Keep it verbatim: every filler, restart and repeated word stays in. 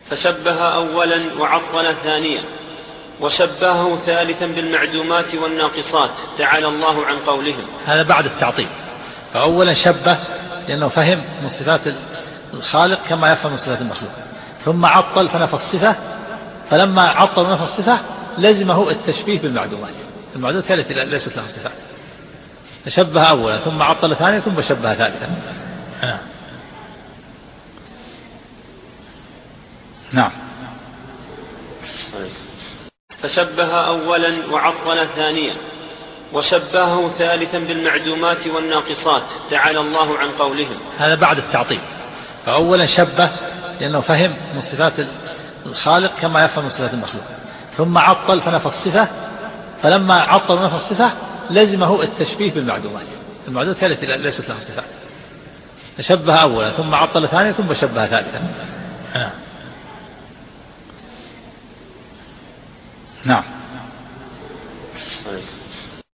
فشبه أولا وعطل ثانيا، وشبهه ثالثا بالمعدومات والناقصات تعالى الله عن قولهم. هذا بعد التعطيل. فأولا شبه لأنه فهم من صفات الخالق كما يفهم من صفات المخلوق، ثم عطل فنفى الصفة، فلما عطل ونفى الصفة لزمه التشبيه بالمعدومات. المعدومات التي ليست لها صفات. فشبه أولا ثم عطل ثانيا ثم شبه ثالثا. نعم. فشبه أولا وعطل ثانيا، وشبهه ثالثا بالمعدومات والناقصات تعالى الله عن قولهم. هذا بعد التعطيل. فأولا شبه لأنه فهم من صفات الخالق كما يفهم من صفات المخلوق، ثم عطل فنفى الصفة، فلما عطل ونفى الصفة لزمه التشبيه بالمعدومات. المعدومات التي ليست لها صفات. فشبه أولا ثم عطل ثانيا ثم شبه ثالثا. نعم.